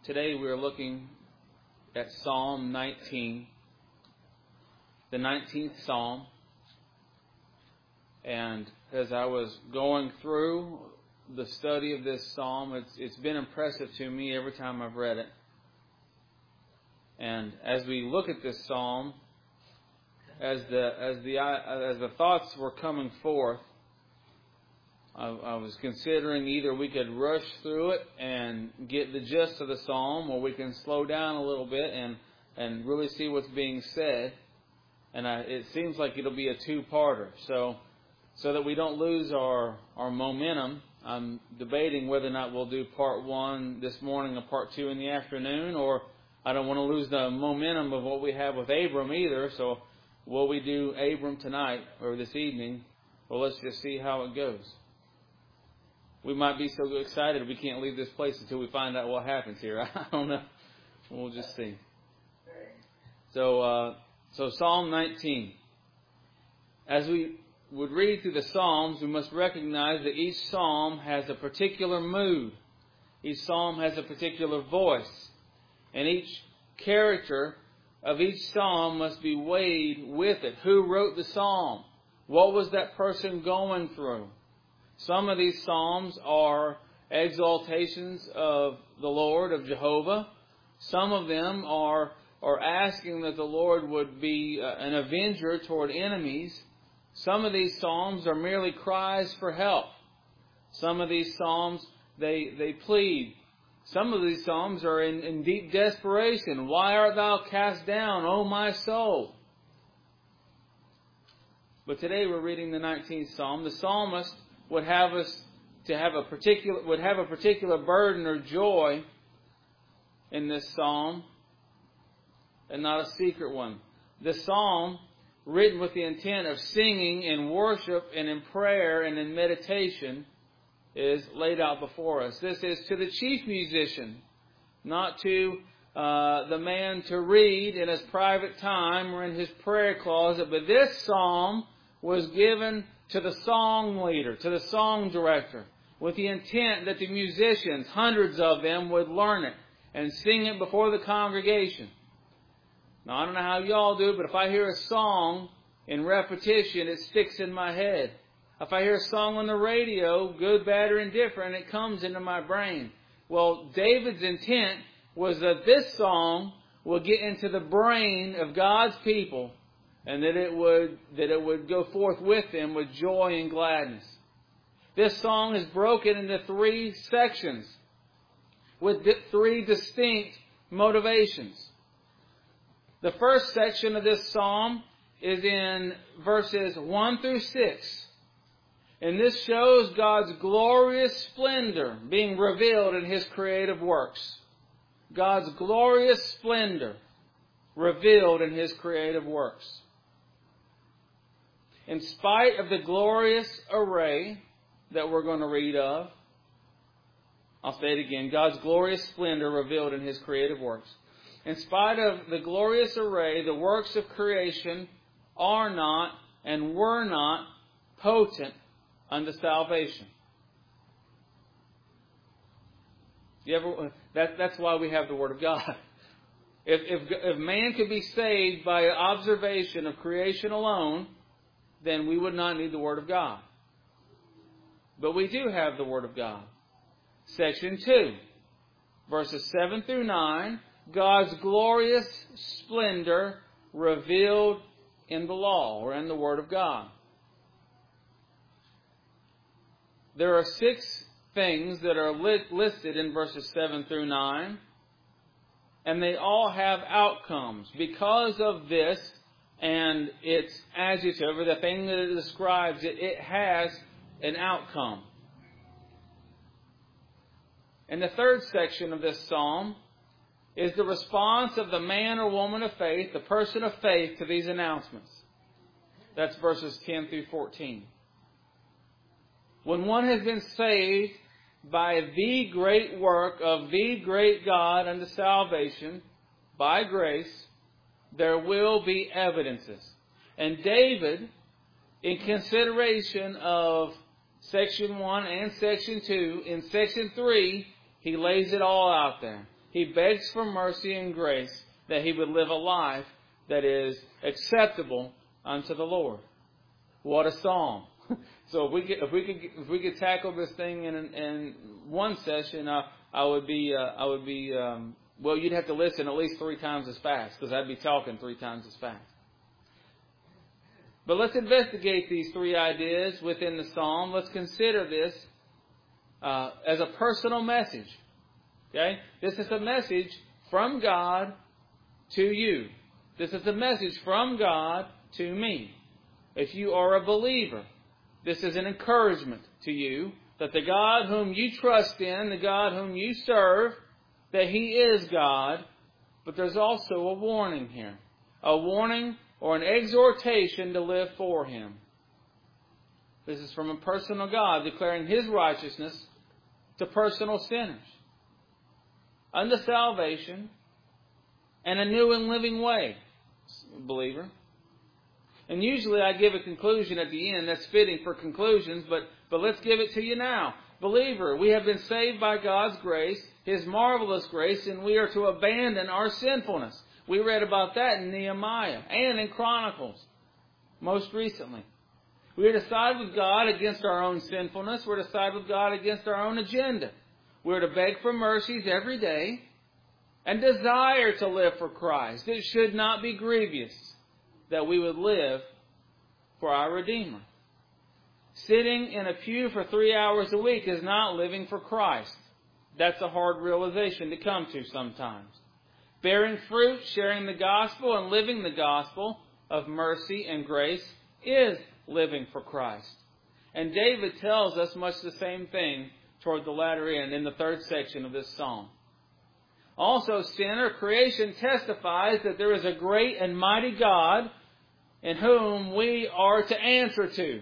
Today we are looking at Psalm 19, the 19th Psalm. And as I was going through the study of this Psalm, it's been impressive to me every time I've read it. And as we look at this Psalm, as the thoughts were coming forth, I was considering either we could rush through it and get the gist of the Psalm, or we can slow down a little bit and really see what's being said. And it seems like it'll be a two-parter. So that we don't lose our momentum, I'm debating whether or not we'll do part one this morning and part two in the afternoon, or I don't want to lose the momentum of what we have with Abram either. So will we do Abram tonight or this evening? Well, let's just see how it goes. We might be so excited we can't leave this place until we find out what happens here. I don't know. We'll just see. So Psalm 19. As we would read through the Psalms, we must recognize that each Psalm has a particular mood. Each Psalm has a particular voice. And each character of each Psalm must be weighed with it. Who wrote the Psalm? What was that person going through? Some of these Psalms are exaltations of the Lord, of Jehovah. Some of them are asking that the Lord would be an avenger toward enemies. Some of these Psalms are merely cries for help. Some of these Psalms, they plead. Some of these Psalms are in deep desperation. Why art thou cast down, O my soul? But today we're reading the 19th Psalm. The psalmist would have a particular burden or joy in this psalm, and not a secret one. The psalm, written with the intent of singing in worship and in prayer and in meditation, is laid out before us. This is to the chief musician, not to the man to read in his private time or in his prayer closet. But this psalm was given to the song leader, to the song director, with the intent that the musicians, hundreds of them, would learn it and sing it before the congregation. Now, I don't know how y'all do, but if I hear a song in repetition, it sticks in my head. If I hear a song on the radio, good, bad, or indifferent, it comes into my brain. Well, David's intent was that this song will get into the brain of God's people, and that it would go forth with them with joy and gladness. This song is broken into three sections with three distinct motivations. The first section of this psalm is in verses 1 through 6. And this shows God's glorious splendor being revealed in His creative works. God's glorious splendor revealed in His creative works. In spite of the glorious array that we're going to read of, I'll say it again, God's glorious splendor revealed in His creative works. In spite of the glorious array, the works of creation are not and were not potent unto salvation. That's why we have the Word of God. If man could be saved by observation of creation alone, then we would not need the Word of God. But we do have the Word of God. Section 2, verses 7 through 9, God's glorious splendor revealed in the law, or in the Word of God. There are 6 things that are listed in verses 7 through 9, and they all have outcomes. Because of this and its adjective, or the thing that it describes, it has an outcome. And the third section of this psalm is the response of the man or woman of faith, the person of faith, to these announcements. That's verses 10 through 14. When one has been saved by the great work of the great God unto salvation, by grace, there will be evidences. And David, in consideration of section 1 and section 2, in section 3, he lays it all out there. he begs for mercy and grace that he would live a life that is acceptable unto the Lord. What a psalm! So if we could tackle this thing in one session, I would be well, you'd have to listen at least 3 times as fast, because I'd be talking 3 times as fast. But let's investigate these 3 ideas within the psalm. Let's consider this as a personal message. Okay? This is a message from God to you. This is a message from God to me. If you are a believer, this is an encouragement to you that the God whom you trust in, the God whom you serve, that He is God. But there's also a warning here. A warning or an exhortation to live for Him. This is from a personal God declaring His righteousness to personal sinners unto salvation and a new and living way, believer. And usually I give a conclusion at the end that's fitting for conclusions, but let's give it to you now. Believer, we have been saved by God's grace, His marvelous grace, and we are to abandon our sinfulness. We read about that in Nehemiah and in Chronicles most recently. We are to side with God against our own sinfulness. We're to side with God against our own agenda. We're to beg for mercies every day and desire to live for Christ. It should not be grievous that we would live for our Redeemer. Sitting in a pew for 3 hours a week is not living for Christ. That's a hard realization to come to sometimes. Bearing fruit, sharing the gospel, and living the gospel of mercy and grace is living for Christ. And David tells us much the same thing toward the latter end in the 3rd section of this psalm. Also, sinner, creation testifies that there is a great and mighty God in whom we are to answer to.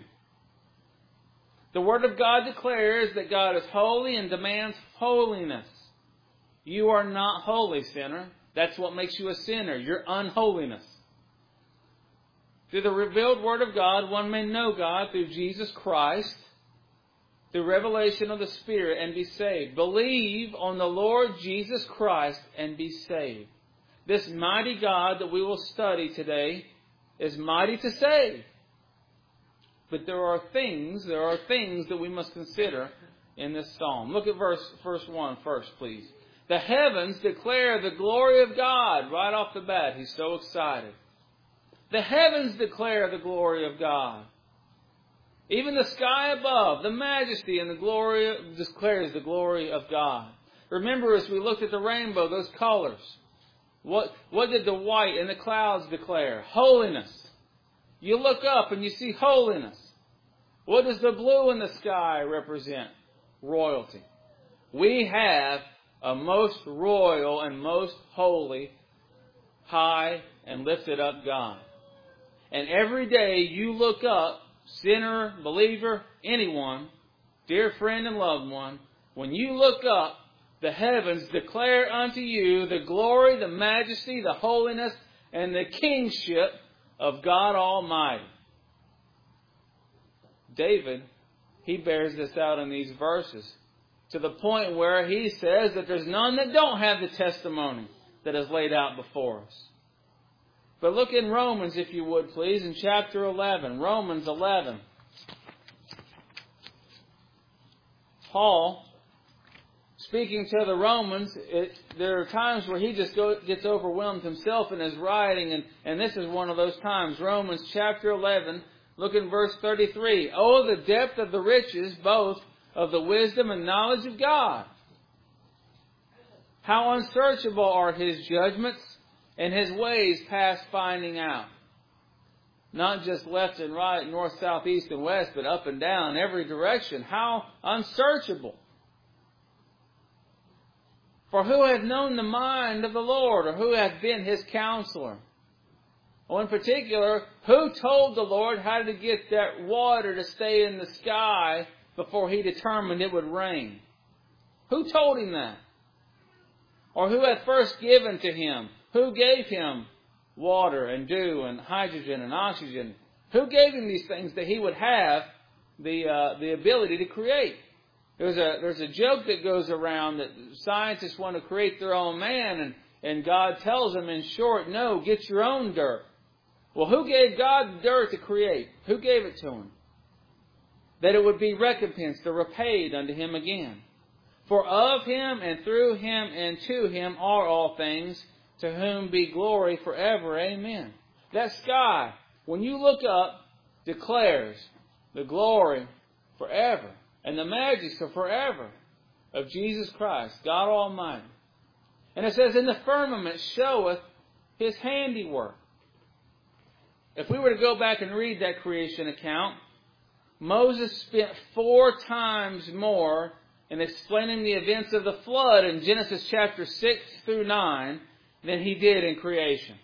The Word of God declares that God is holy and demands holiness. You are not holy, sinner. That's what makes you a sinner, your unholiness. Through the revealed Word of God, one may know God through Jesus Christ, through revelation of the Spirit, and be saved. Believe on the Lord Jesus Christ and be saved. This mighty God that we will study today is mighty to save. But there are things that we must consider in this psalm. Look at verse 1 first, please. The heavens declare the glory of God. Right off the bat, he's so excited. The heavens declare the glory of God. Even the sky above, the majesty and the glory declares the glory of God. Remember, as we looked at the rainbow, those colors, what did the white and the clouds declare? Holiness. You look up and you see holiness. What does the blue in the sky represent? Royalty. We have a most royal and most holy, high and lifted up God. And every day you look up, sinner, believer, anyone, dear friend and loved one, when you look up, the heavens declare unto you the glory, the majesty, the holiness, and the kingship of God Almighty. David, he bears this out in these verses to the point where he says that there's none that don't have the testimony that is laid out before us. But look in Romans, if you would, please, in chapter 11. Romans 11. Paul, speaking to the Romans, there are times where he just gets overwhelmed himself in his writing, and this is one of those times. Romans chapter 11, look in verse 33. Oh, the depth of the riches, both of the wisdom and knowledge of God. How unsearchable are His judgments, and His ways past finding out. Not just left and right, north, south, east, and west, but up and down, every direction. How unsearchable. For who hath known the mind of the Lord, or who hath been His counselor? Or in particular, who told the Lord how to get that water to stay in the sky before He determined it would rain? Who told Him that? Or who hath first given to Him? Who gave Him water and dew and hydrogen and oxygen? Who gave Him these things that He would have the ability to create? There's a joke that goes around that scientists want to create their own man, and God tells them in short, no, get your own dirt. Well, who gave God the dirt to create? Who gave it to him? That it would be recompensed or repaid unto him again. For of him and through him and to him are all things, to whom be glory forever. Amen. That sky, when you look up, declares the glory forever and the majesty forever of Jesus Christ, God Almighty. And it says, in the firmament showeth his handiwork. If we were to go back and read that creation account, Moses spent 4 times more in explaining the events of the flood in Genesis chapter 6 through 9 than he did in creation.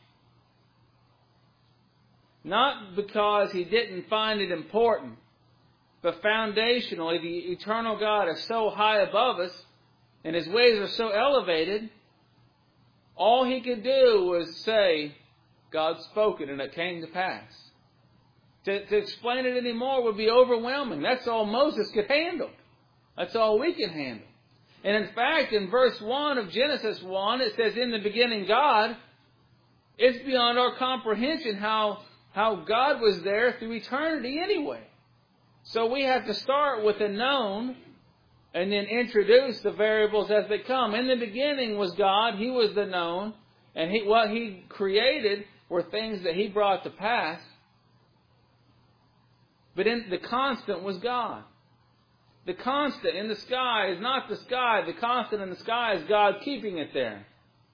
Not because he didn't find it important, but foundationally, the eternal God is so high above us, and his ways are so elevated, all he could do was say, God spoke it, and it came to pass. To explain it anymore would be overwhelming. That's all Moses could handle. That's all we can handle. And in fact, in verse 1 of Genesis 1, it says, in the beginning God. It's beyond our comprehension how God was there through eternity anyway. So we have to start with the known and then introduce the variables as they come. In the beginning was God. He was the known. And what he created were things that he brought to pass. But the constant was God. The constant in the sky is not the sky. The constant in the sky is God keeping it there.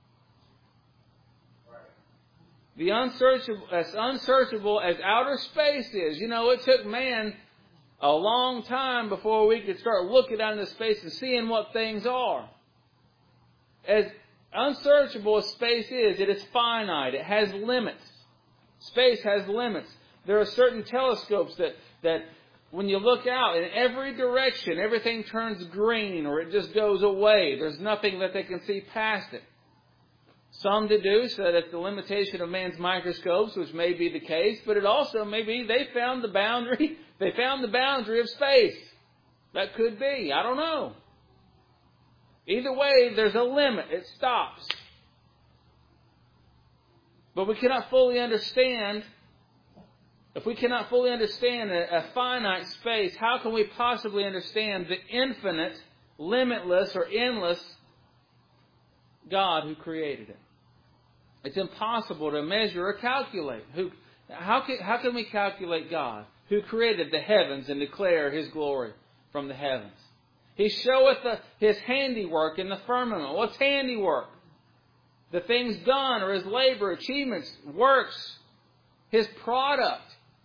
The unsearchable as outer space is. You know, it took man a long time before we could start looking out into space and seeing what things are. As unsearchable as space is, it is finite. It has limits. Space has limits. There are certain telescopes that when you look out in every direction, everything turns green or it just goes away. There's nothing that they can see past it. Some deduce that it's the limitation of man's microscopes, which may be the case, but it also may be they found the boundary. They found the boundary of space. That could be. I don't know. Either way, there's a limit. It stops. But we cannot fully understand. If we cannot fully understand a finite space, how can we possibly understand the infinite, limitless, or endless God who created it? It's impossible to measure or calculate. How can we calculate God who created the heavens and declare his glory from the heavens? He showeth his handiwork in the firmament. What's handiwork? The things done or his labor, achievements, works, his product.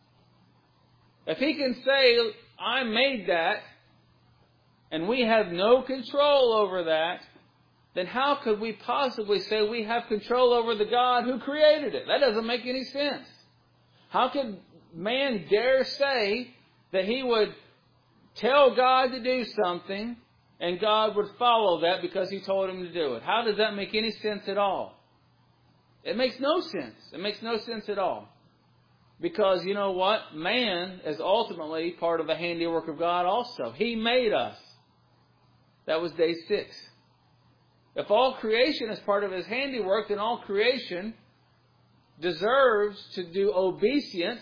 If he can say, I made that, and we have no control over that, then how could we possibly say we have control over the God who created it? That doesn't make any sense. How could man dare say that he would tell God to do something and God would follow that because he told him to do it? How does that make any sense at all? It makes no sense. It makes no sense at all. Because you know what? Man is ultimately part of the handiwork of God also. He made us. That was day 6. If all creation is part of his handiwork, then all creation deserves to do obeisance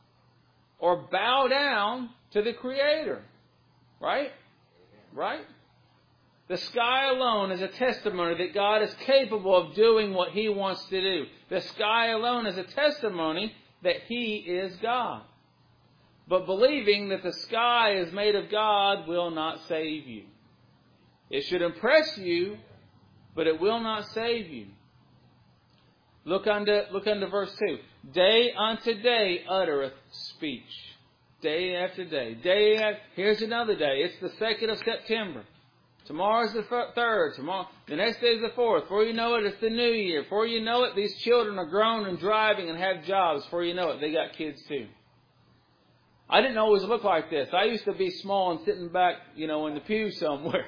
or bow down to the Creator. Right? Right? The sky alone is a testimony that God is capable of doing what he wants to do. The sky alone is a testimony that he is God. But believing that the sky is made of God will not save you. It should impress you, but it will not save you. Look unto verse 2. Day unto day uttereth speech. Day after day. Here's another day. It's the 2nd of September. Tomorrow's the 3rd. The next day is the 4th. Before you know it, it's the new year. Before you know it, these children are grown and driving and have jobs. Before you know it, they got kids too. I didn't always look like this. I used to be small and sitting back, in the pew somewhere.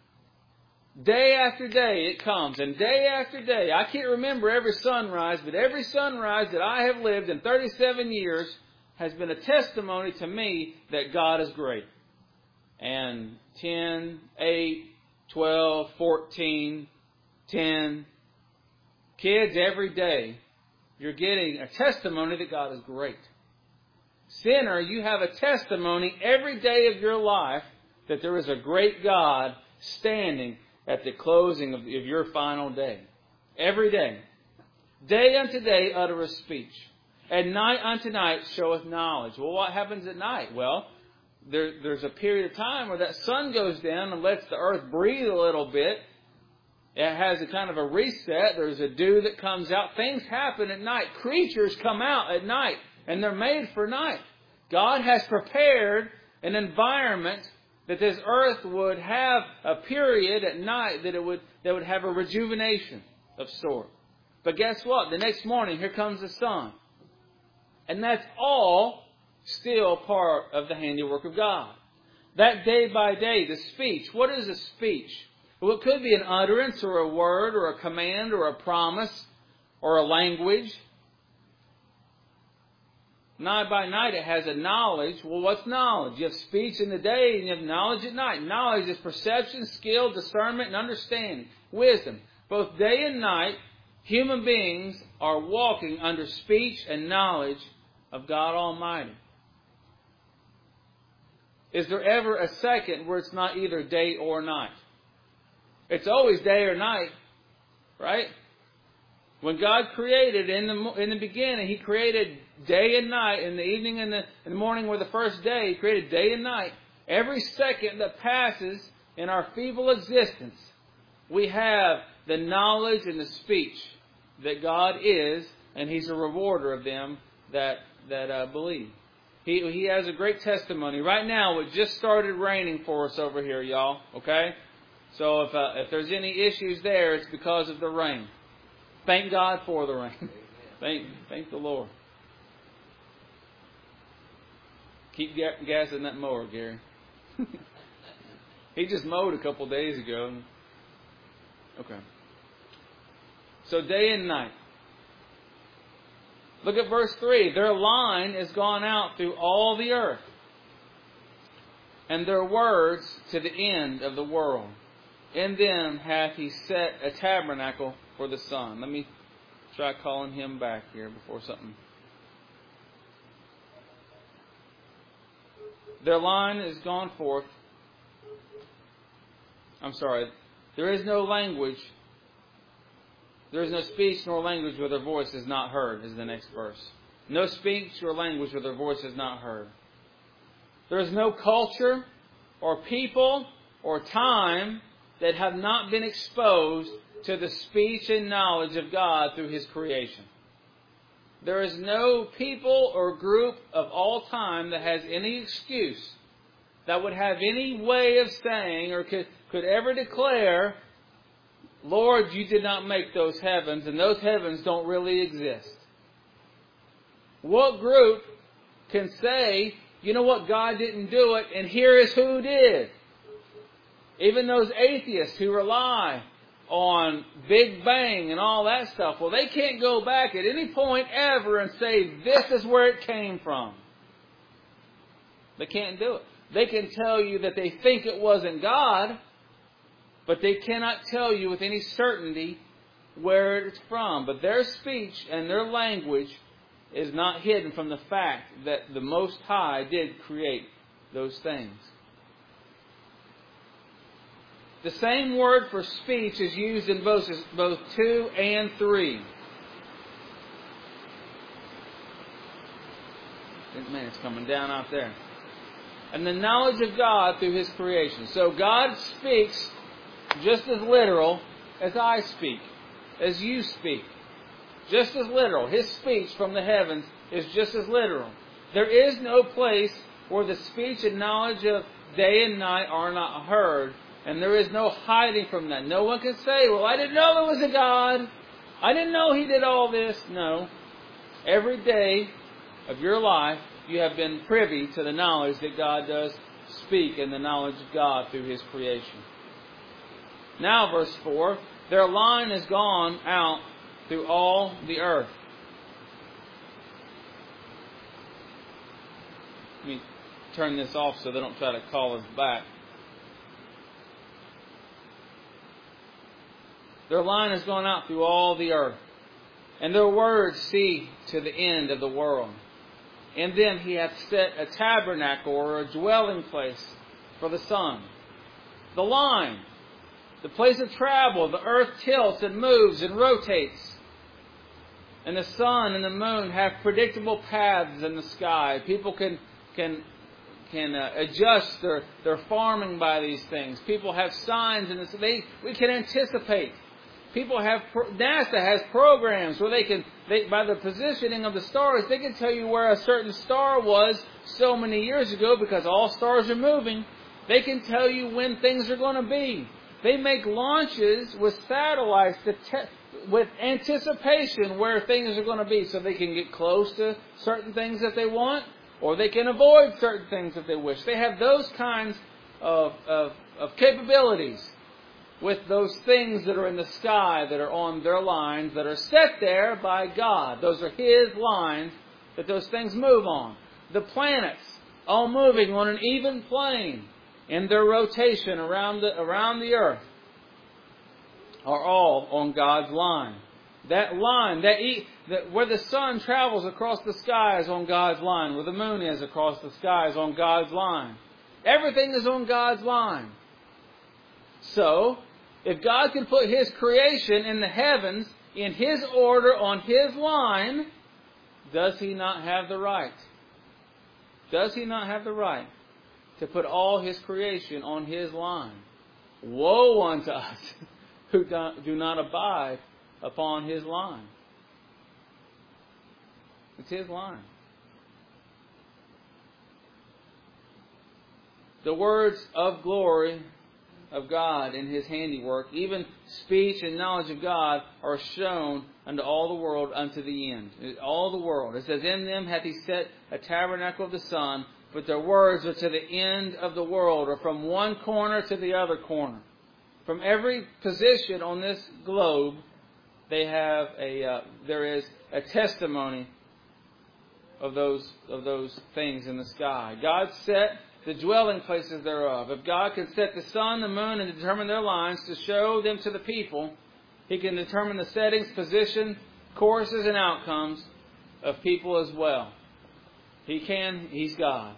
Day after day it comes, and day after day. I can't remember every sunrise, but every sunrise that I have lived in 37 years has been a testimony to me that God is great. and 10, 8, 12, 14, 10. Kids, every day you're getting a testimony that God is great. Sinner, you have a testimony every day of your life that there is a great God standing at the closing of your final day. Every day. Day unto day uttereth speech. And night unto night showeth knowledge. Well, what happens at night? Well, there's a period of time where that sun goes down and lets the earth breathe a little bit. It has a kind of a reset. There's a dew that comes out. Things happen at night. Creatures come out at night. And they're made for night. God has prepared an environment that this earth would have a period at night that would have a rejuvenation of sort. But guess what? The next morning, here comes the sun. And that's all still part of the handiwork of God. That day by day, the speech. What is a speech? Well, it could be an utterance or a word or a command or a promise or a language. Night by night it has a knowledge. Well, what's knowledge? You have speech in the day and you have knowledge at night. Knowledge is perception, skill, discernment, and understanding. Wisdom. Both day and night, human beings are walking under speech and knowledge of God Almighty. Is there ever a second where it's not either day or night? It's always day or night, right? When God created in the beginning, He created day and night. In the evening and the morning were the first day. He created day and night. Every second that passes in our feeble existence, we have the knowledge and the speech that God is, and He's a rewarder of them that believe. He has a great testimony. Right now, it just started raining for us over here, y'all. Okay? So if there's any issues there, it's because of the rain. Thank God for the rain. Thank the Lord. Keep gassing that mower, Gary. He just mowed a couple days ago. Okay. So day and night. Look at verse 3. Their line is gone out through all the earth, and their words to the end of the world. In them hath He set a tabernacle for the sun. Let me try calling him back here before something. Their line is gone forth. I'm sorry. There is no language. There is no speech nor language where their voice is not heard, is the next verse. No speech or language where their voice is not heard. There is no culture or people or time that have not been exposed to the speech and knowledge of God through His creation. There is no people or group of all time that has any excuse, that would have any way of saying or could ever declare, Lord, you did not make those heavens, and those heavens don't really exist. What group can say, you know what, God didn't do it, and here is who did? Even those atheists who rely on Big Bang and all that stuff, well, they can't go back at any point ever and say, this is where it came from. They can't do it. They can tell you that they think it wasn't God, but they cannot tell you with any certainty where it's from. But their speech and their language is not hidden from the fact that the Most High did create those things. The same word for speech is used in both 2 and 3. Man, it's coming down out there. And the knowledge of God through His creation. So God speaks just as literal as I speak, as you speak. Just as literal. His speech from the heavens is just as literal. There is no place where the speech and knowledge of day and night are not heard. And there is no hiding from that. No one can say, well, I didn't know there was a God. I didn't know He did all this. No. Every day of your life, you have been privy to the knowledge that God does speak and the knowledge of God through His creation. Now, verse 4, their line is gone out through all the earth. Let me turn this off so they don't try to call us back. Their line has gone out through all the earth. And their words see to the end of the world. In them He hath set a tabernacle or a dwelling place for the sun. The line, the place of travel, the earth tilts and moves and rotates. And the sun and the moon have predictable paths in the sky. People can adjust their farming by these things. People have signs, and we can anticipate. NASA has programs where by the positioning of the stars, they can tell you where a certain star was so many years ago, because all stars are moving. They can tell you when things are going to be. They make launches with satellites with anticipation where things are going to be, so they can get close to certain things that they want, or they can avoid certain things that they wish. They have those kinds of capabilities with those things that are in the sky, that are on their lines, that are set there by God. Those are His lines that those things move on. The planets, all moving on an even plane in their rotation around the earth, are all on God's line. That line, where the sun travels across the sky is on God's line. Where the moon is across the sky is on God's line. Everything is on God's line. So, if God can put His creation in the heavens, in His order, on His line, does He not have the right? Does He not have the right to put all His creation on His line? Woe unto us who do not abide upon His line. It's His line. The words of glory of God in His handiwork, even speech and knowledge of God, are shown unto all the world unto the end. All the world. It says, in them hath He set a tabernacle of the sun, but their words are to the end of the world, or from one corner to the other corner. From every position on this globe, there is a testimony of those things in the sky. God set the dwelling places thereof. If God can set the sun, the moon, and determine their lines to show them to the people, He can determine the settings, position, courses, and outcomes of people as well. He can. He's God.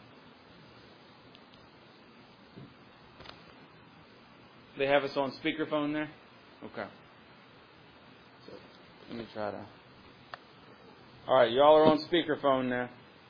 They have us on speakerphone there? Okay. So, let me try to... Alright, y'all are on speakerphone now.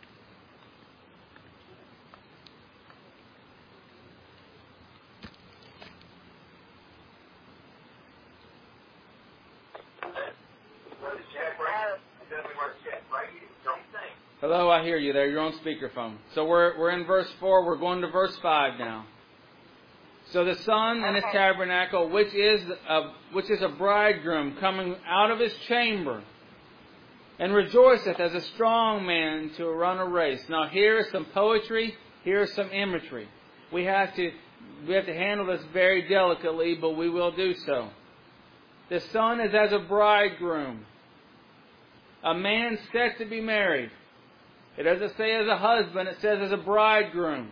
Hello, I hear you there. You're on speakerphone. So we're in verse 4. We're going to verse 5 now. So the sun and his tabernacle, which is a bridegroom coming out of his chamber, and rejoiceth as a strong man to run a race. Now here is some poetry. Here is some imagery. We have to handle this very delicately, but we will do so. The sun is as a bridegroom, a man set to be married. It doesn't say as a husband, it says as a bridegroom.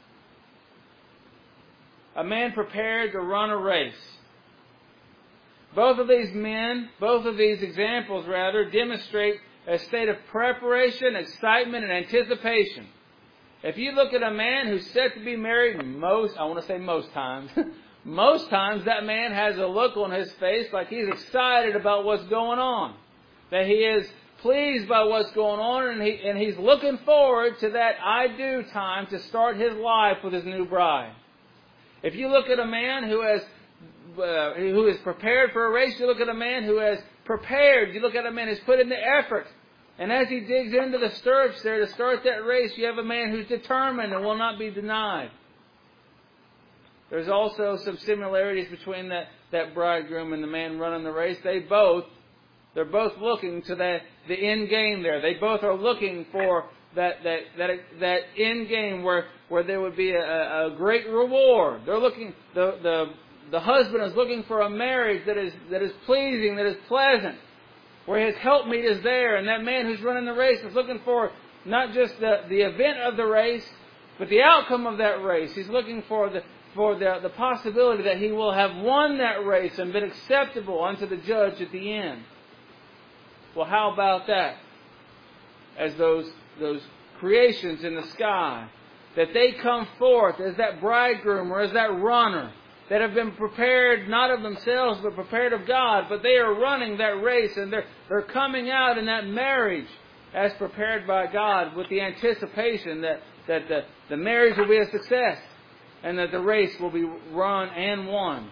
A man prepared to run a race. Both of these examples demonstrate a state of preparation, excitement, and anticipation. If you look at a man who's set to be married, most times, most times that man has a look on his face like he's excited about what's going on. That he is pleased by what's going on, and he's looking forward to that I do time to start his life with his new bride. If you look at a man who is prepared for a race, you look at a man who has prepared, you look at a man who's put in the effort, and as he digs into the stirrups there to start that race, you have a man who's determined and will not be denied. There's also some similarities between that bridegroom and the man running the race. They're both looking to the end game there. They both are looking for that end game where there would be a great reward. They're looking. The husband is looking for a marriage that is pleasing, that is pleasant, where his helpmeet is there, and that man who's running the race is looking for not just the event of the race, but the outcome of that race. He's looking for for the possibility that he will have won that race and been acceptable unto the judge at the end. Well, how about that? As those creations in the sky, that they come forth as that bridegroom or as that runner that have been prepared not of themselves but prepared of God, but they are running that race and they're coming out in that marriage as prepared by God with the anticipation that the marriage will be a success and that the race will be run and won.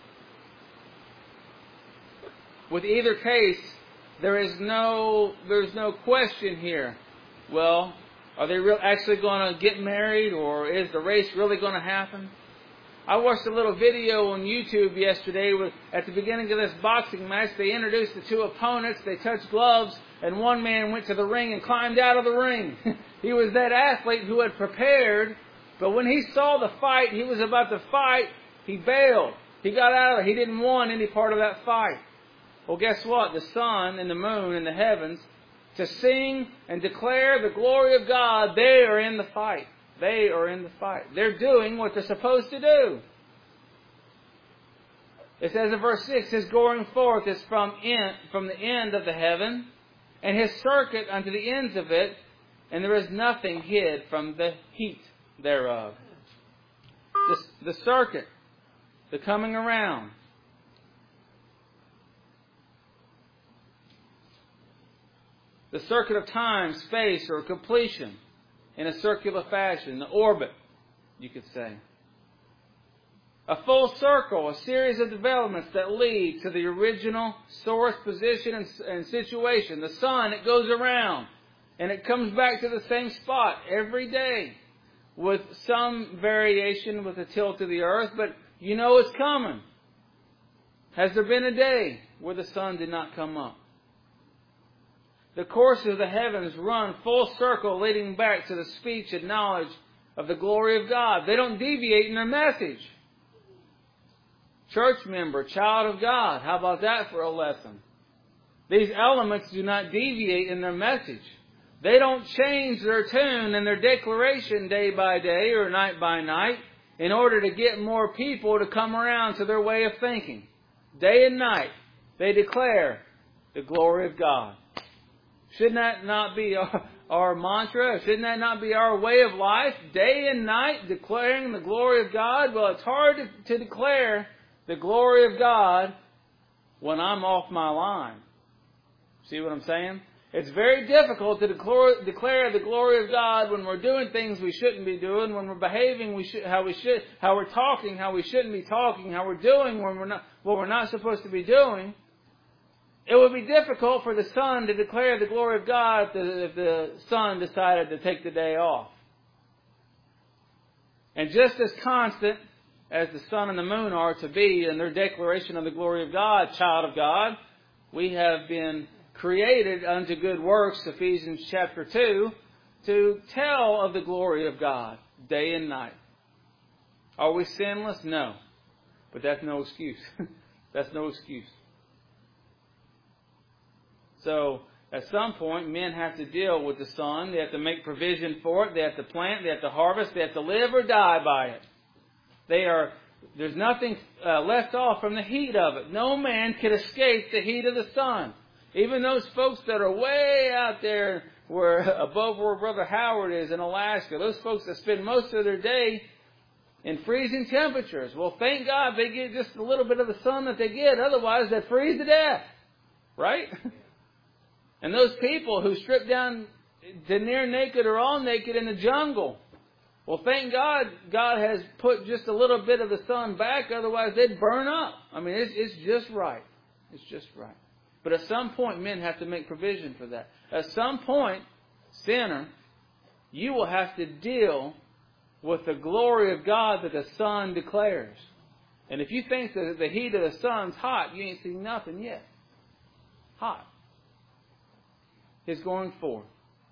With either case, there's no question here. Well, are they actually going to get married, or is the race really going to happen? I watched a little video on YouTube yesterday. At the beginning of this boxing match, they introduced the two opponents. They touched gloves, and one man went to the ring and climbed out of the ring. He was that athlete who had prepared, but when he saw the fight, he was about to fight, he bailed. He got out of it. He didn't want any part of that fight. Well, guess what? The sun and the moon and the heavens, to sing and declare the glory of God, they are in the fight. They are in the fight. They're doing what they're supposed to do. It says in verse 6, his going forth is from the end of the heaven, and his circuit unto the ends of it, and there is nothing hid from the heat thereof. The circuit, the coming around. The circuit of time, space, or completion in a circular fashion. The orbit, you could say. A full circle, a series of developments that lead to the original source, position, and situation. The sun, it goes around, and it comes back to the same spot every day with some variation with a tilt to the earth, but you know it's coming. Has there been a day where the sun did not come up? The course of the heavens run full circle, leading back to the speech and knowledge of the glory of God. They don't deviate in their message. Church member, child of God, how about that for a lesson? These elements do not deviate in their message. They don't change their tune and their declaration day by day or night by night in order to get more people to come around to their way of thinking. Day and night, they declare the glory of God. Shouldn't that not be our mantra? Shouldn't that not be our way of life? Day and night declaring the glory of God? Well, it's hard to declare the glory of God when I'm off my line. See what I'm saying? It's very difficult to declare the glory of God when we're doing things we shouldn't be doing, when we're behaving how we're talking how we shouldn't be talking, how we're doing when what we're not supposed to be doing. It would be difficult for the sun to declare the glory of God if the sun decided to take the day off. And just as constant as the sun and the moon are to be in their declaration of the glory of God, child of God, we have been created unto good works, Ephesians chapter 2, to tell of the glory of God day and night. Are we sinless? No. But that's no excuse. That's no excuse. So, at some point, men have to deal with the sun. They have to make provision for it. They have to plant. They have to harvest. They have to live or die by it. There's nothing left off from the heat of it. No man can escape the heat of the sun. Even those folks that are way out there above where Brother Howard is in Alaska, those folks that spend most of their day in freezing temperatures. Well, thank God they get just a little bit of the sun that they get. Otherwise, they'd freeze to death. Right? And those people who strip down to near naked or all naked in the jungle. Well, thank God, God has put just a little bit of the sun back. Otherwise, they'd burn up. I mean, it's just right. It's just right. But at some point, men have to make provision for that. At some point, sinner, you will have to deal with the glory of God that the sun declares. And if you think that the heat of the sun's hot, you ain't seen nothing yet. Hot. Is going forth.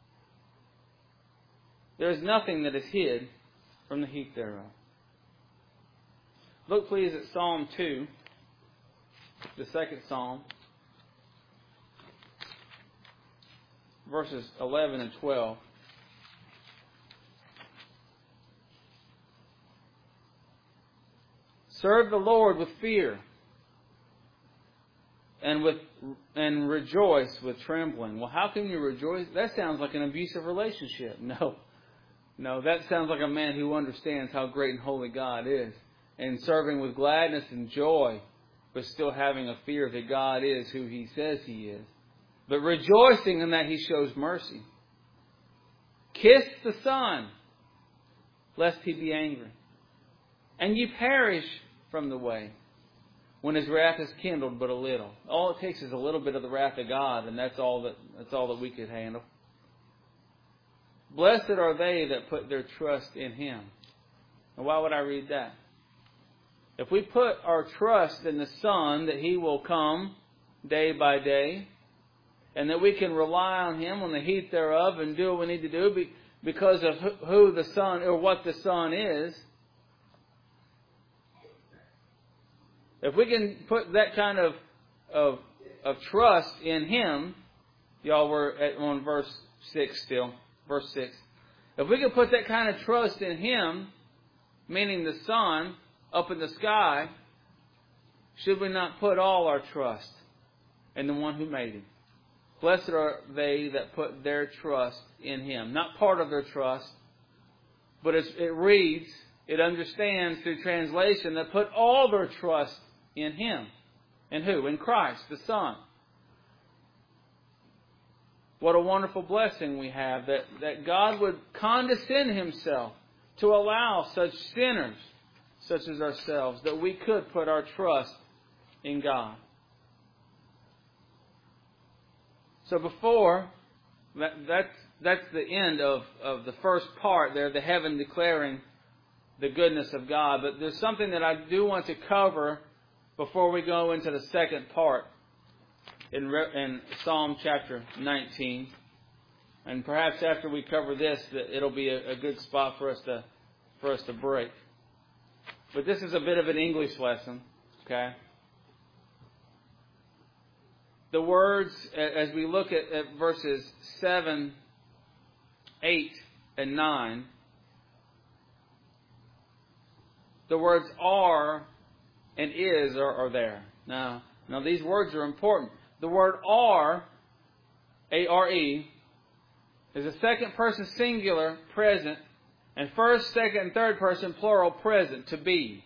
There is nothing that is hid from the heat thereof. Look please at Psalm 2, the second Psalm, verses 11 and 12. Serve the Lord with fear and rejoice with trembling. Well, how can you rejoice? That sounds like an abusive relationship. No, that sounds like a man who understands how great and holy God is, and serving with gladness and joy, but still having a fear that God is who He says He is. But rejoicing in that He shows mercy. Kiss the Son, lest He be angry, and ye perish from the way, when His wrath is kindled but a little. All it takes is a little bit of the wrath of God, and that's all that we could handle. Blessed are they that put their trust in Him. And why would I read that? If we put our trust in the Son, that He will come day by day, and that we can rely on Him on the heat thereof and do what we need to do because of who the Son or what the Son is. If we can put that kind of trust in Him, y'all were on verse 6 still. Verse 6. If we can put that kind of trust in Him, meaning the Son, up in the sky, should we not put all our trust in the one who made Him? Blessed are they that put their trust in Him. Not part of their trust, but it reads, it understands through translation that put all their trust in Him. In who? In Christ, the Son. What a wonderful blessing we have that God would condescend Himself to allow such sinners, such as ourselves, that we could put our trust in God. So before, that's the end of the first part there, the heaven declaring the goodness of God. But there's something that I do want to cover before we go into the second part in Psalm chapter 19. And perhaps after we cover this, that it'll be a good spot for us to break. But this is a bit of an English lesson, okay? The words, as we look at verses 7, 8, and 9, the words are and is are there. Now these words are important. The word are, A-R-E, is a second person singular present, and first, second, and third person plural present, to be.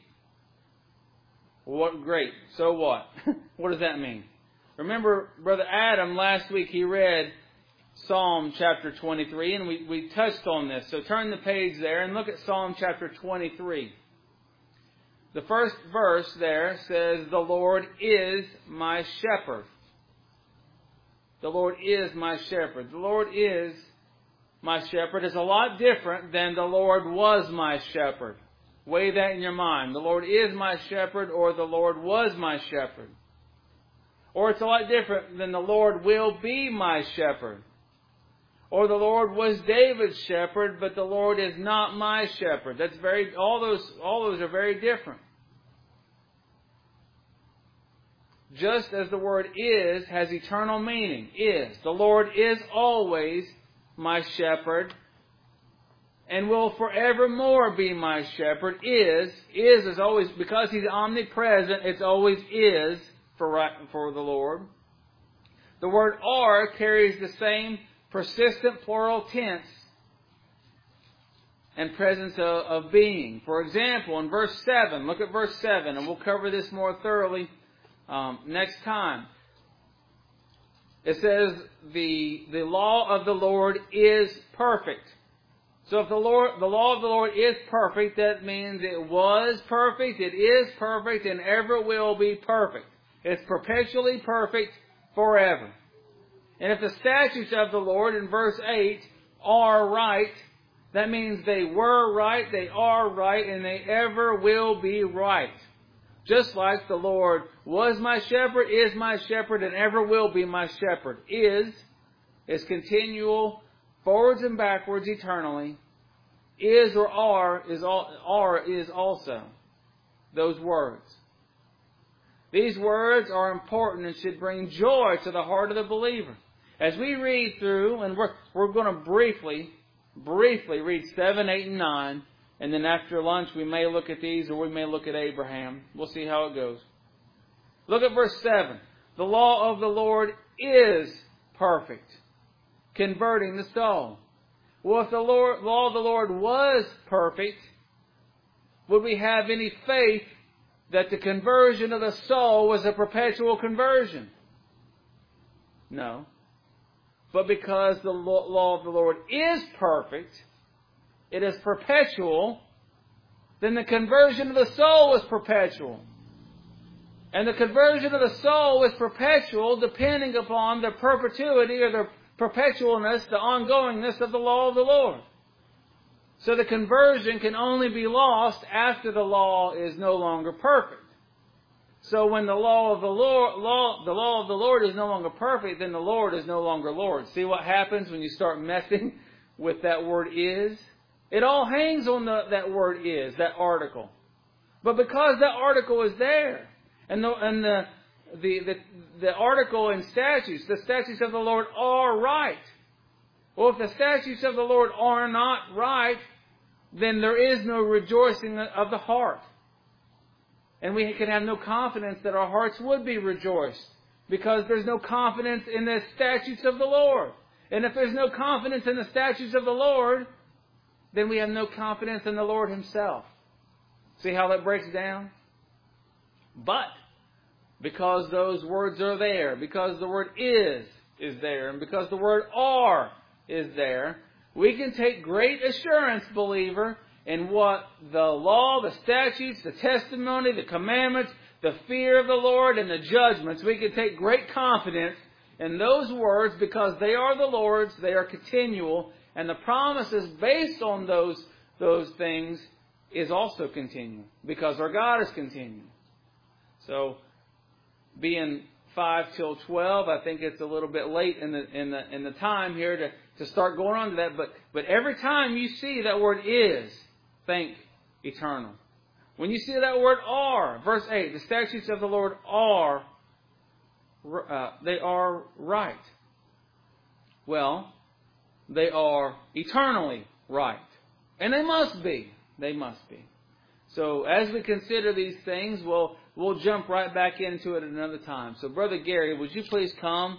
What great. So what? What does that mean? Remember, Brother Adam, last week he read Psalm chapter 23, and we touched on this. So turn the page there and look at Psalm chapter 23. The first verse there says, "The Lord is my shepherd." The Lord is my shepherd. The Lord is my shepherd is a lot different than the Lord was my shepherd. Weigh that in your mind. The Lord is my shepherd, or the Lord was my shepherd. Or it's a lot different than the Lord will be my shepherd. Or the Lord was David's shepherd, but the Lord is not my shepherd. All those are very different. Just as the word is has eternal meaning. Is. The Lord is always my shepherd and will forevermore be my shepherd. Is always, because He's omnipresent, it's always is for the Lord. The word are carries the same persistent plural tense and presence of being. For example, in verse 7, look at verse 7, and we'll cover this more thoroughly next time. It says, the law of the Lord is perfect. So if the law of the Lord is perfect, that means it was perfect, it is perfect, and ever will be perfect. It's perpetually perfect forever. And if the statutes of the Lord in verse 8 are right, that means they were right, they are right, and they ever will be right. Just like the Lord was my shepherd, is my shepherd, and ever will be my shepherd. Is continual, forwards and backwards eternally. Is or are is also those words. These words are important and should bring joy to the heart of the believer. As we read through, and we're going to briefly read 7, 8, and 9, And then after lunch, we may look at these, or we may look at Abraham. We'll see how it goes. Look at verse 7. The law of the Lord is perfect, converting the soul. Well, if the law of the Lord was perfect, would we have any faith that the conversion of the soul was a perpetual conversion? No. But because the law of the Lord is perfect, it is perpetual, then the conversion of the soul is perpetual. And the conversion of the soul is perpetual depending upon the perpetuity or the perpetualness, the ongoingness of the law of the Lord. So the conversion can only be lost after the law is no longer perfect. So when the law of the Lord is no longer perfect, then the Lord is no longer Lord. See what happens when you start messing with that word is? It all hangs on that word is, that article. But because that article is there, and the article in statutes, the statutes of the Lord are right. Well, if the statutes of the Lord are not right, then there is no rejoicing of the heart. And we can have no confidence that our hearts would be rejoiced, because there's no confidence in the statutes of the Lord. And if there's no confidence in the statutes of the Lord, then we have no confidence in the Lord Himself. See how that breaks down? But because those words are there, because the word is there, and because the word are is there, we can take great assurance, believer, in what the law, the statutes, the testimony, the commandments, the fear of the Lord, and the judgments. We can take great confidence in those words because they are the Lord's, they are continual, and the promises based on those things is also continual because our God is continual. So, being 5 till 12, I think it's a little bit late in the time here to start going on to that. But every time you see that word is, think eternal. When you see that word are, verse 8, the statutes of the Lord are, they are right. Well, they are eternally right. And they must be. They must be. So as we consider these things, we'll jump right back into it at another time. So Brother Gary, would you please come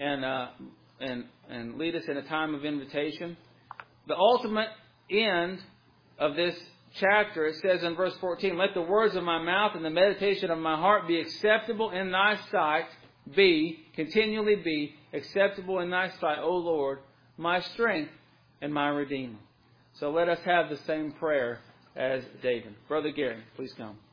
and lead us in a time of invitation? The ultimate end of this chapter, it says in verse 14, let the words of my mouth and the meditation of my heart be acceptable in thy sight, continually be acceptable in thy sight, O Lord, my strength and my Redeemer. So let us have the same prayer as David. Brother Gary, please come.